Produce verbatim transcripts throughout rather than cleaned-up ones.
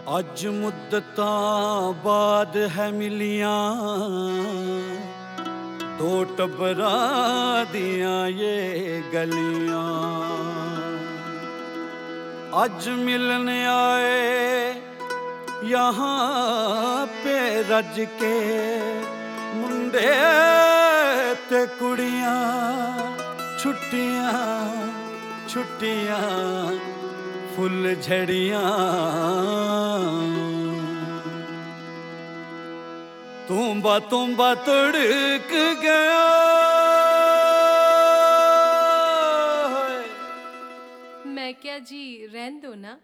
अज मुद्दतां बाद है मिलियां दो टब्बरां दियां ये गलियां। अज मिलने आए यहाँ पे रज के मुंडे ते कुड़ियां, छुट्टियां छुट्टियां फुल झड़ियां। तुम्बा तुम्बा तड़क गया मैं क्या जी, रहन दो ना।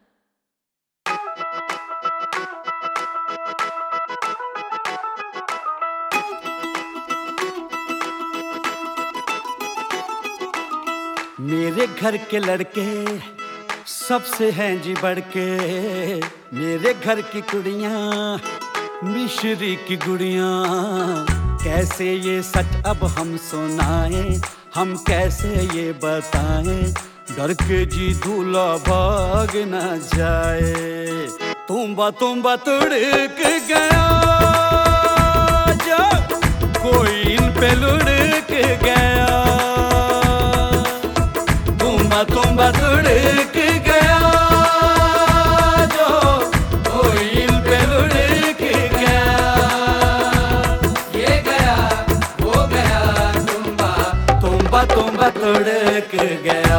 मेरे घर के लड़के सबसे हैं जी बढ़ के, मेरे घर की कुड़ियाँ मिश्री की गुड़ियाँ। कैसे ये सच अब हम सुनाएं, हम कैसे ये बताएं, डर के जी दूल्हा भाग न जाए। तुम्बा तुम्बा तड़क गया जब कोई इन पे लुढ़क गया। तुम्बा तुम्बा तड़क गया जो कोई इन पे लुढ़क गया। ये गया वो गया तुम्बा तुम्बा तुम्बा तड़क गया।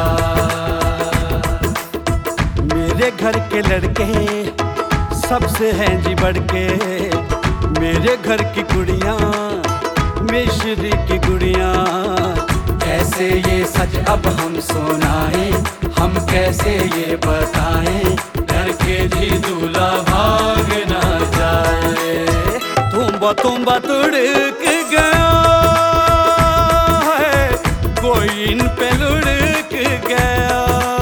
मेरे घर के लड़के सबसे हैं जी बढ़ के, मेरे घर की कुड़ियाँ मिश्री की गुड़ियाँ। कैसे ये सच अब हम सुनाएं, हम कैसे ये बताएं, डर के जी दूल्हा भाग ना जाए। तुम्बा तुम्बा तड़क गया है कोई इन पे लुढ़क गया।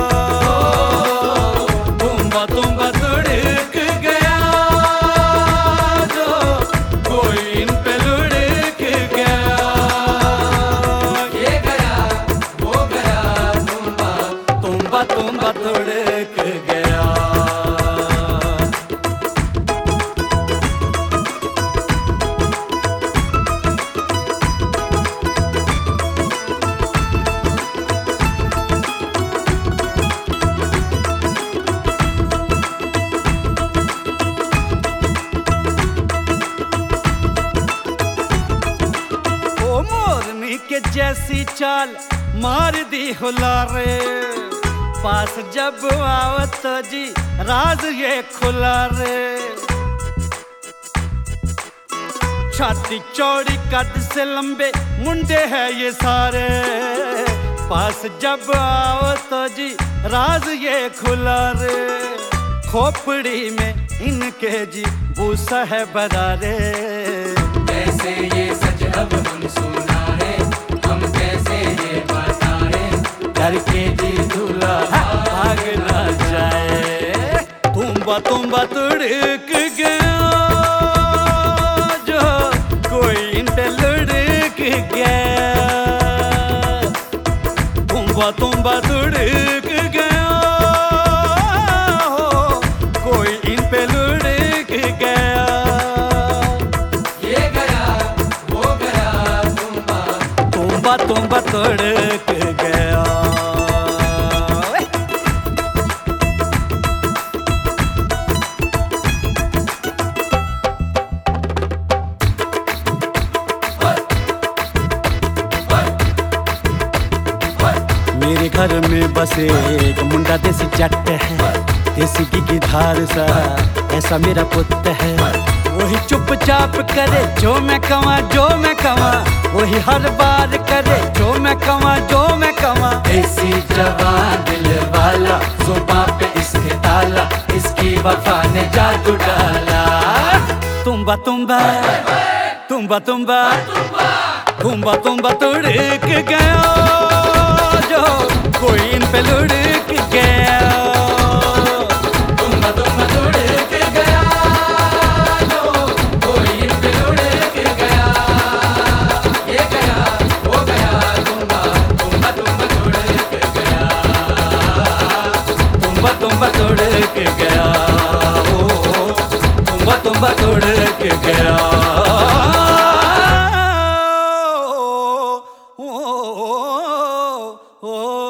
तुम्बा तुम्बा तड़क गया जो कोई इन पे लुढ़क गया। ये गया वो गया तुम्बा तुम्बा तुम्बा तड़क गया। के जैसी चाल मार दी हुलारे, पास जब आओ तो जी राज ये खुला रे। छाती चौड़ी कद से लंबे मुंडे है ये सारे, पास जब आओ तो जी राज ये खुला रे। खोपड़ी में इनके जी भूसा है बरारे। कैसे ये सच अब हम सुनाए, हम कैसे ये बताएं, डर के जी दूल्हा भाग ना जाए। तुम्बा तुम्बा तड़क गया जो कोई इन पे लुढ़क गया। तुम्बा तुम्बा तड़क गया हो कोई इन पे लुढ़क गया। ये गया वो गया तुम्बा तुम्बा तुम्बा तड़क गया। मेरे घर में बस एक मुंडा देसी जट है, देसी घी की धार सा ऐसा मेरा पुत्र है। वही चुपचाप करे जो मैं कमा जो मैं कमा, वही हर बार करे जो मैं कमा जो मैं कमा। देसी जवान दिल वाला, जुबां पे इसके ताला, इसकी वफा ने जादू डाला। तुम्बा तुम्बा तुम्बा तुम्बा तुम्बा तुम्बा तड़क गया जो कोई इन पे लुढ़क गया। तुम्बा तुम्बा तड़क गया जो कोई इन पे लुढ़क गया। ये गया वो गया तुम्बा तुम्बा तुम्बा तड़क गया। तुम्बा तुम्बा तड़क गया। ओ बाबा तोड़ के गया। ओ, ओ, ओ, ओ,